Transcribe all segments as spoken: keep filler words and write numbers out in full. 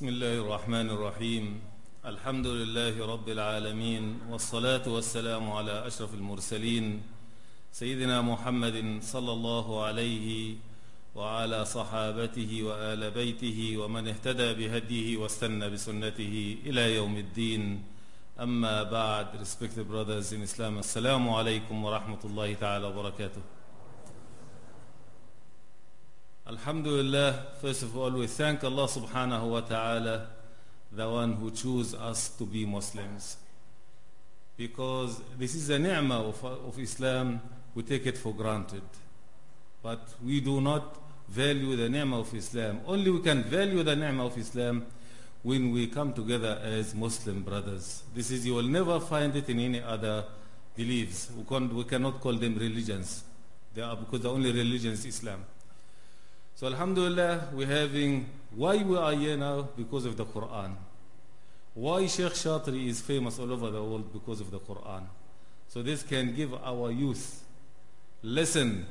بسم الله الرحمن الرحيم. الحمد لله رب العالمين، والصلاة والسلام على أشرف المرسلين سيدنا محمد صلى الله عليه وعلى صحابته وآل بيته ومن اهتدى بهديه واستنى بسنته إلى يوم الدين. أما بعد, respected brothers in Islam, Assalamu alaikum wa rahmatullahi ta'ala wa barakatuh. Alhamdulillah, first of all, we thank Allah subhanahu wa ta'ala, the one who chose us to be Muslims. Because this is a ni'mah of, of Islam, we take it for granted. But we do not value the ni'mah of Islam. Only we can value the ni'mah of Islam when we come together as Muslim brothers. This is, you will never find it in any other beliefs. We, can't, we cannot call them religions. They are, because the only religion is Islam. So alhamdulillah, we're having, why we are here now? Because of the Quran. Why Sheikh Shatri is famous all over the world? Because of the Quran. So this can give our youth lesson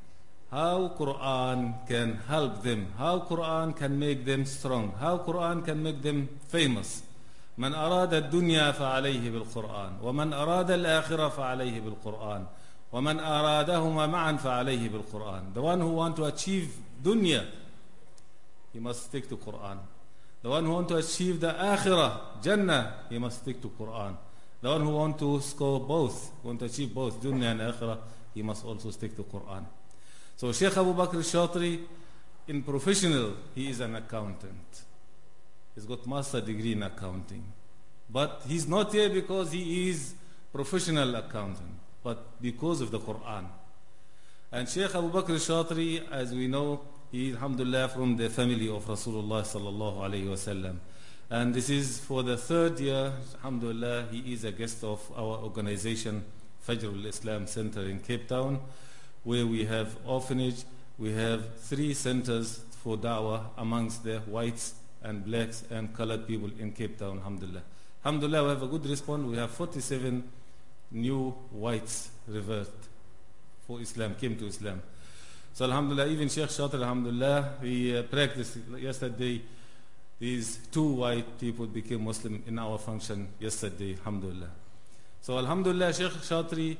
how Quran can help them, how Quran can make them strong, how Quran can make them famous. من أراد الدنيا فعليه بالقرآن ومن أراد الآخرة فعليه بالقرآن ومن أرادهما معا فعليه بالقرآن. The one who want to achieve dunya, he must stick to Quran. The one who want to achieve the akhirah, Jannah, he must stick to Quran. The one who want to score both, want to achieve both dunya and akhirah, he must also stick to Quran. So Sheikh Abu Bakr al-Shatri, in professional, he is an accountant. He's got master degree in accounting. But he's not here because he is professional accountant, but because of the Quran. And Sheikh Abu Bakr al-Shatri, as we know, he is, alhamdulillah, from the family of Rasulullah sallallahu alayhi wa sallam. And this is for the third year, alhamdulillah, he is a guest of our organization, Fajr al-Islam Center in Cape Town, where we have orphanage, we have three centers for da'wah amongst the whites and blacks and colored people in Cape Town, alhamdulillah. Alhamdulillah, we have a good response. We have forty-seven new whites revert for Islam, came to Islam. So alhamdulillah, even Sheikh Shatri, alhamdulillah, he uh, practiced yesterday. These two white people became Muslim in our function yesterday, alhamdulillah. So alhamdulillah, Sheikh Shatri,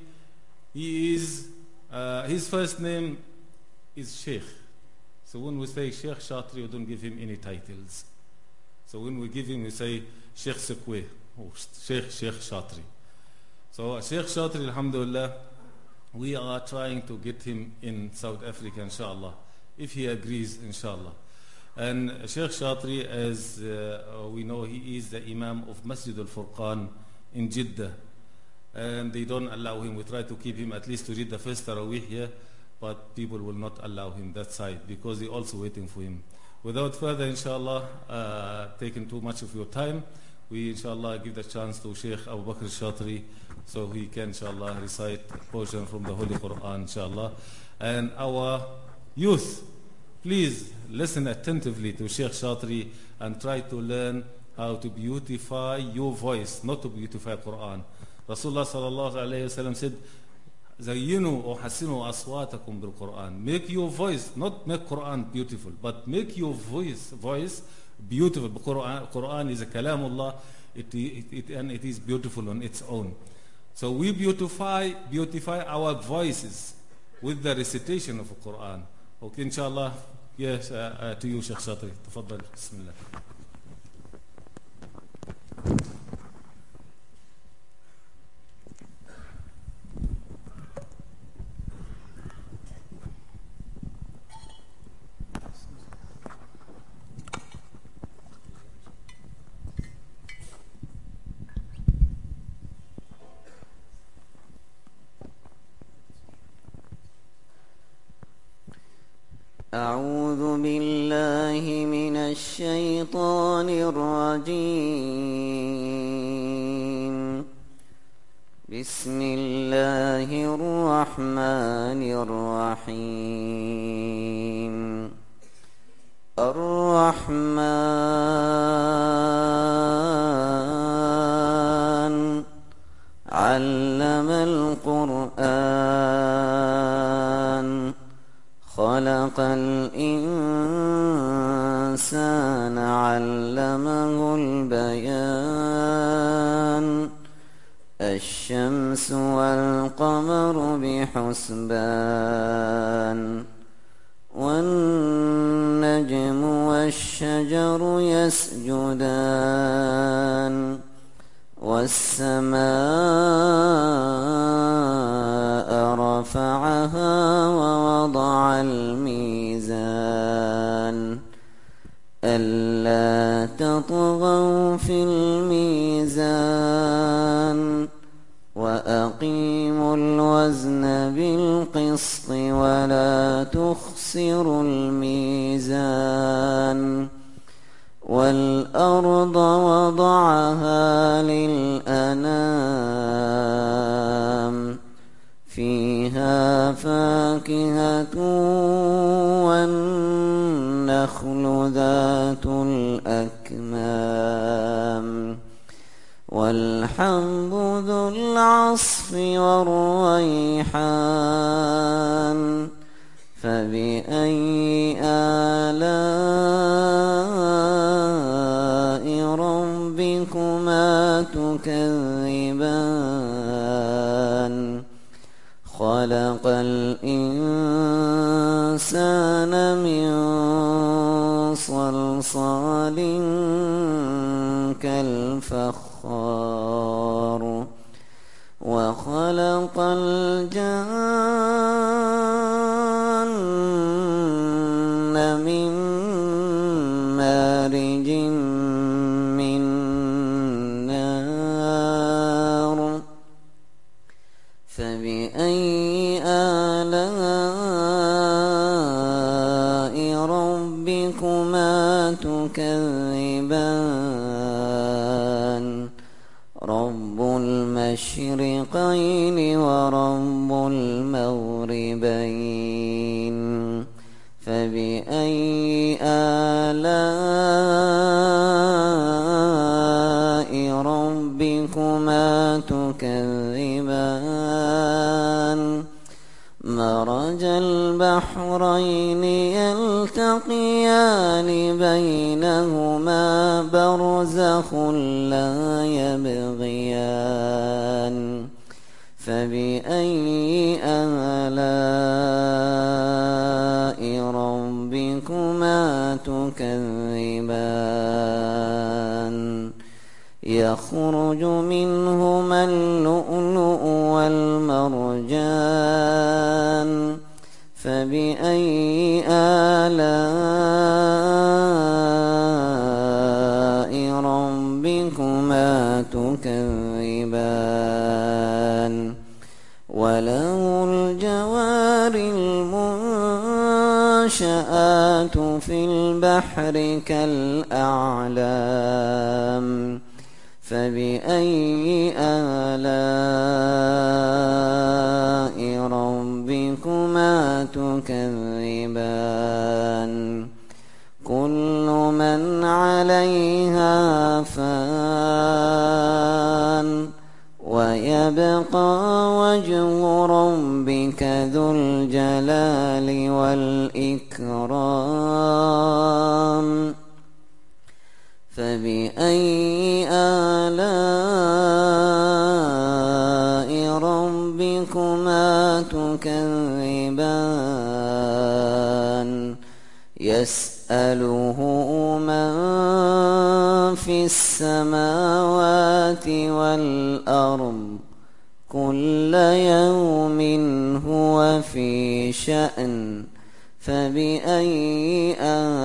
he is, uh, his first name is Sheikh. So when we say Sheikh Shatri, we don't give him any titles. So when we give him, we say Sheikh Sekwe, or Sheikh Sheikh Shatri. So Sheikh Shatri, alhamdulillah, we are trying to get him in South Africa, inshallah, if he agrees, inshallah. And Sheikh Shatri, as uh, we know, he is the Imam of Masjid al-Furqan in Jeddah. And they don't allow him. We try to keep him at least to read the first Taraweeh here, but people will not allow him that side because they're also waiting for him. Without further, inshallah, uh, taking too much of your time, we inshallah give the chance to Sheikh Abu Bakr al-Shatri so he can inshallah recite a portion from the Holy Quran, inshallah. And our youth, please listen attentively to Sheikh Shatri and try to learn how to beautify your voice, not to beautify Quran. Rasulullah sallallahu alayhi wa sallam said, زينوا أو حسنوا أصواتكم بالقرآن. Make your voice, not make Quran beautiful, but make your voice voice beautiful. Quran, Quran is a kalamullah, it, it, it, and it is beautiful on its own. So we beautify beautify our voices with the recitation of the Quran. Okay, inshallah. Yes, uh, uh, to you, Sheikh Shatri. Tafaddal. Bismillah. أعوذ بالله من الشيطان الرجيم. بسم الله الرحمن الرحيم. الرحمن علم القرآن خلق الإنسان الإنسان علمه البيان الشمس والقمر بحسبان والنجم والشجر يسجدان والسماء رفعها ووضع الميزان ألا تطغوا في الميزان وأقيموا الوزن بالقسط ولا تخسروا الميزان والأرض وضعها للأنام فيها فاكهة والنخل ذات الأكمام والحب ذو العصف والريحان فبأي آلاء ربكما تكذبان خلق الإنسان من صلصال كالفخار وخلق الجن من مارج من نار فبأي آلاء ربكما تكذبان رب المشرقين ورب المغربين فبأي آلاء ربكما تكذبان مرج البحرين يلتقيان بينهما برزخ لا يبغيان فبأي آلاء ربكما تكذبان يخرج منهما اللؤلؤ والمرجان فبأي آلاء ربكما تكذبان وله الجوار المنشآت في البحر كالأعلام فبأي آلاء ربكما تكذبان كل من عليها فان ويبقى وجه ربك ذو الجلال والإكرام فبأي آلاء ربكما تكذبان يسأله من في السماوات والأرض كل يوم هو في شأن فبأي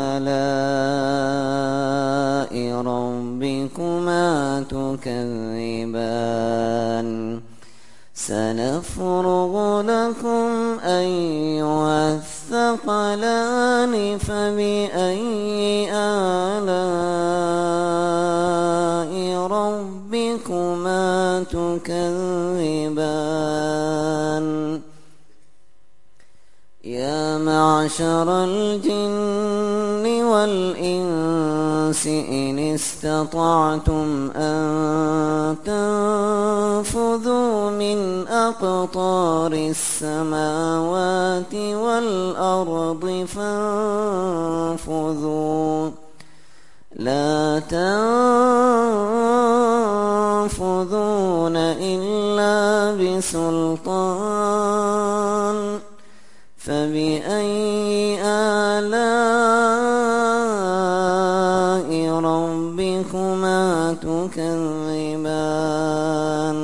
آلاء ربكما تكذبان سنفرغ لكم أيها الثقلان فبأي آلاء ربكما تكذبان يا معشر الجن والإنس إن استطعتم أن تنفذوا من أقطار السماوات والأرض فانفذوا تنفذون إلا بسلطان فبأي آلاء ربكما تكذبان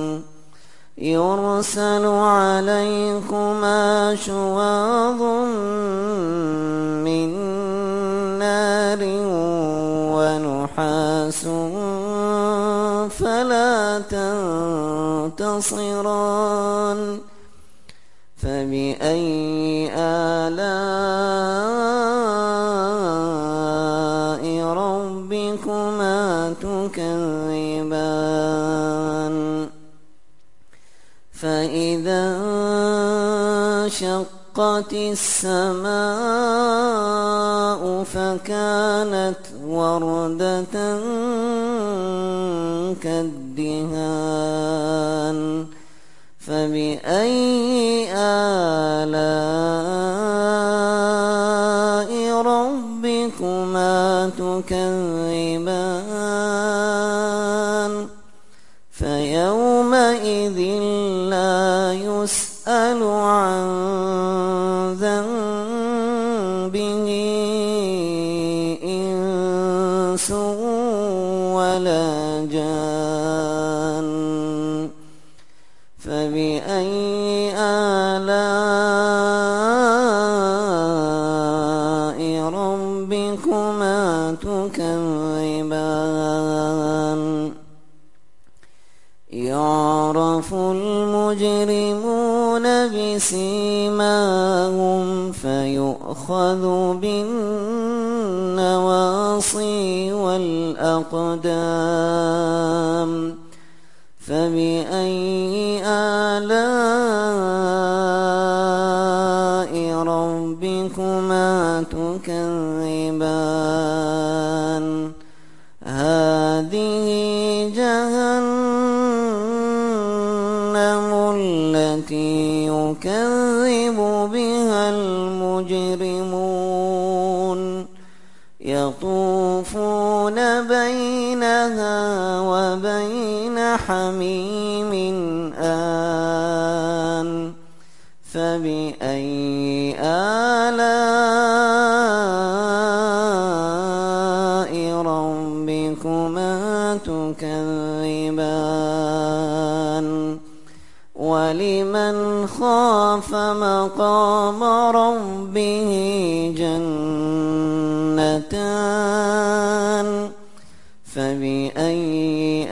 يرسل عليكما شواظ من نار ونحاس فلا تنتصران فبأي آلاء ربكما تكذبان فإذا انشقت السماء فكانت وردة كالدهان فبأي آلاء ربكما تكذبان فيومئذ لا يسأل عن ذنبه إنس ولا جان فبأي آلاء ربكما تكذبان يعرف المجرمون بسيماهم فيؤخذ بالنواصي والأقدام فبأي آلاء ربكما تكذبان هذه جهنم التي يكذب بها المجرمون يطوفون بينها وبين حميم آن فبأي آلاء ربكما تكذبان ولمن خاف مقام ربه جنتان فبأي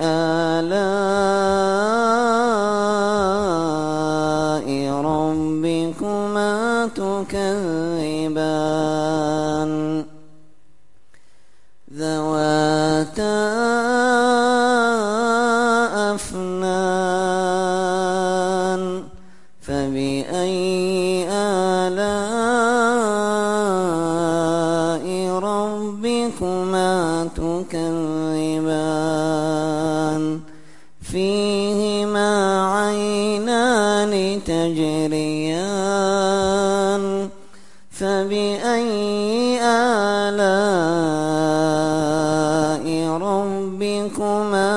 آلاء ربكما تكذبان ذواتا أفنان فبأي آلاء ربكما تكذبان فيهما عينان تجريان فبأي آلاء ربكما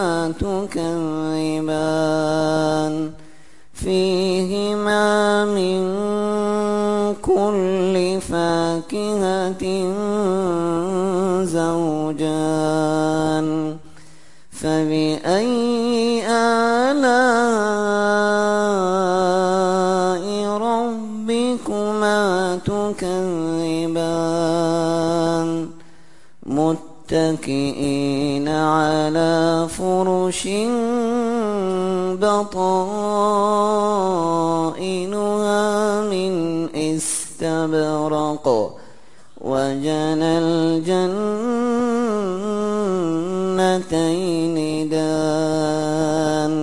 تكذبان فيهما من كل فاكهة زوجان فبأي آلاء ربكما تكذبان متكئين على فرش بطائنها من استبرق وجنى الجنتين دان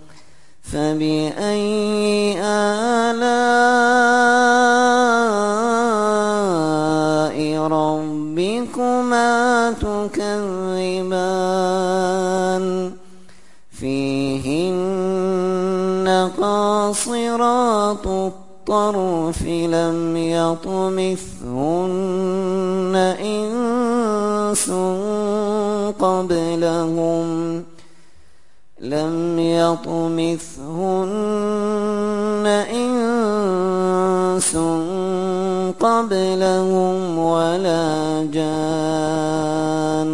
فبأي آلاء ربكما تكذبان فيهن قاصرات الطرف لم يطمثهن إنس إنس قبلهم لم يطمثهن إنس قبلهم ولا جان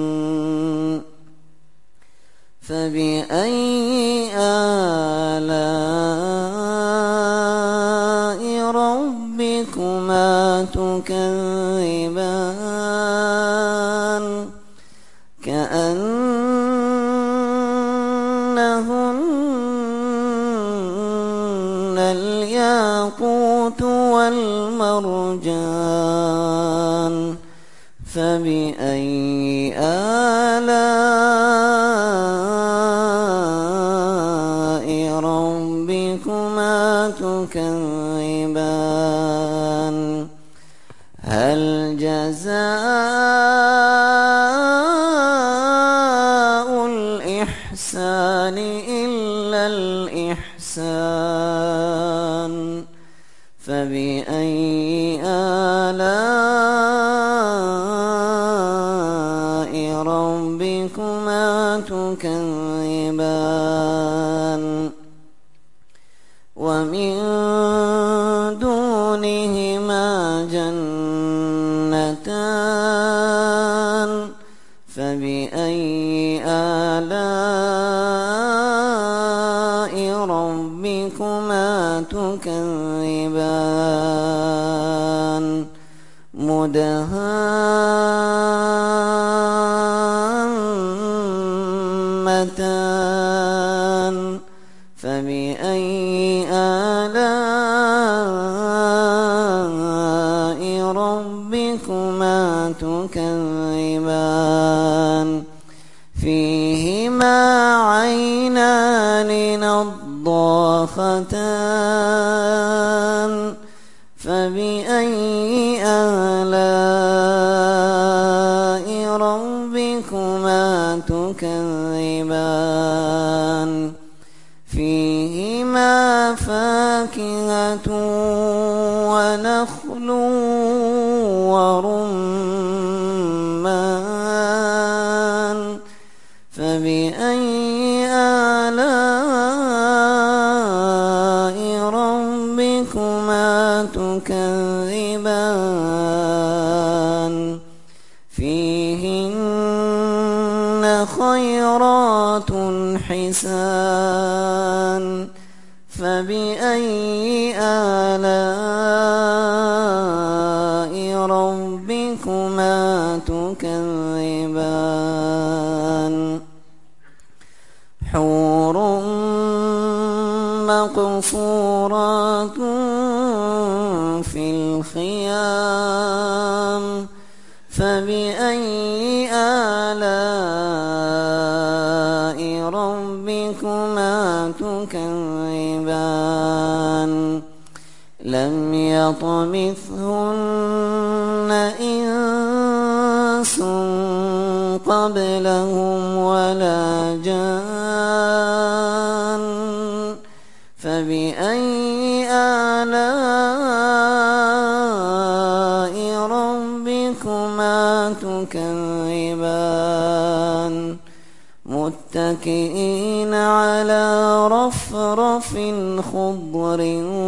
فبأي آلاء ربكما تكذبان كأنهن الياقوت والمرجان فبأي آلاء ربكما تكذبان هل جزاء الإحسان إلا الإحسان فبأي آلاء ربكما تكذبان ومن دونهما جنتان فبأي آلاء ربكما تكذبان مدهامتان فبأي آلاء ربكما تكذبان فيهما عينان نضاختان فبأي آلاء ربكما تكذبان فيهما فاكهة ونخل ورمان فبأي آلاء ربكما تكذبان فيهن خيرات حسان فبأي آلاء ربكما تكذبان حور مقصورات في الخيام فبأي آلاء ربكما تكذبان لم يطمثهن إنس قبلهم ولا جان فبأي آلاء ربكما تكذبان متكئين على رفرف خضر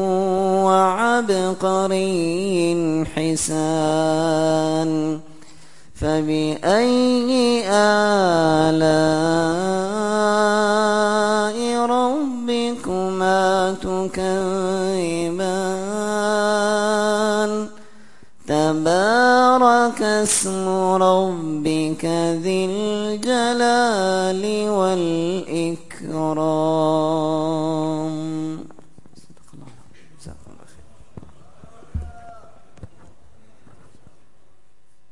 وعبقري حسان فبأي آلاء ربكما تكذبان تبارك اسم ربك ذي الجلال والإكرام